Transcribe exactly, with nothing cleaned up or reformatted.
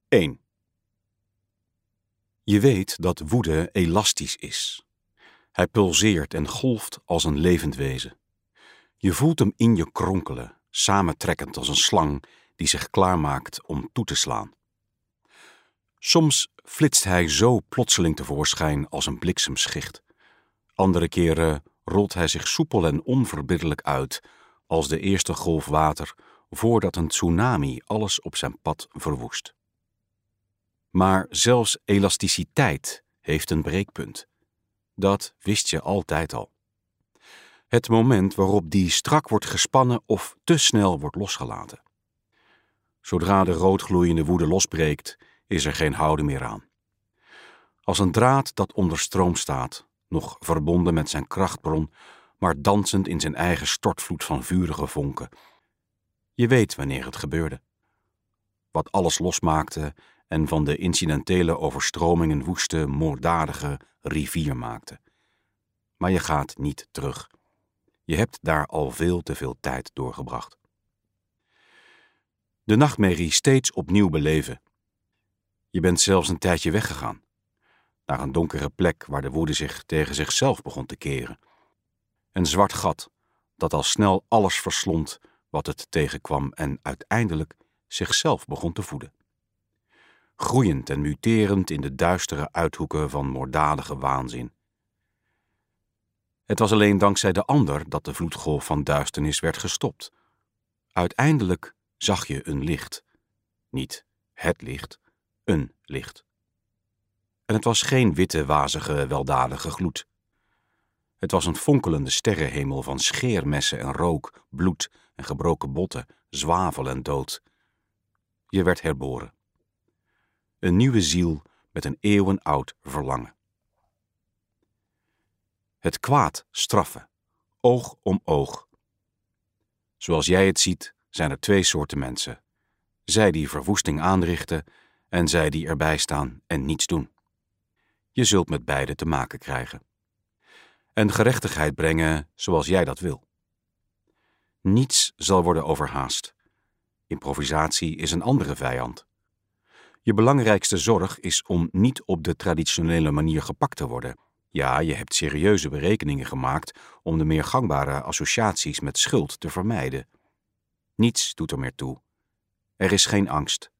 één. Je weet dat woede elastisch is. Hij pulseert en golft als een levend wezen. Je voelt hem in je kronkelen, samentrekkend als een slang die zich klaarmaakt om toe te slaan. Soms flitst hij zo plotseling tevoorschijn als een bliksemschicht. Andere keren rolt hij zich soepel en onverbiddelijk uit als de eerste golf water voordat een tsunami alles op zijn pad verwoest. Maar zelfs elasticiteit heeft een breekpunt. Dat wist je altijd al. Het moment waarop die strak wordt gespannen of te snel wordt losgelaten. Zodra de roodgloeiende woede losbreekt, is er geen houden meer aan. Als een draad dat onder stroom staat, nog verbonden met zijn krachtbron, maar dansend in zijn eigen stortvloed van vurige vonken. Je weet wanneer het gebeurde. Wat alles losmaakte en van de incidentele overstroming een woeste, moorddadige rivier maakte. Maar je gaat niet terug. Je hebt daar al veel te veel tijd doorgebracht. De nachtmerrie steeds opnieuw beleven. Je bent zelfs een tijdje weggegaan. Naar een donkere plek waar de woede zich tegen zichzelf begon te keren. Een zwart gat dat al snel alles verslond wat het tegenkwam en uiteindelijk zichzelf begon te voeden. Groeiend en muterend in de duistere uithoeken van moorddadige waanzin. Het was alleen dankzij de ander dat de vloedgolf van duisternis werd gestopt. Uiteindelijk zag je een licht. Niet het licht, een licht. En het was geen witte, wazige, weldadige gloed. Het was een fonkelende sterrenhemel van scheermessen en rook, bloed en gebroken botten, zwavel en dood. Je werd herboren. Een nieuwe ziel met een eeuwenoud verlangen. Het kwaad straffen, oog om oog. Zoals jij het ziet, zijn er twee soorten mensen. Zij die verwoesting aanrichten en zij die erbij staan en niets doen. Je zult met beide te maken krijgen. En gerechtigheid brengen zoals jij dat wil. Niets zal worden overhaast. Improvisatie is een andere vijand. Je belangrijkste zorg is om niet op de traditionele manier gepakt te worden. Ja, je hebt serieuze berekeningen gemaakt om de meer gangbare associaties met schuld te vermijden. Niets doet er meer toe. Er is geen angst.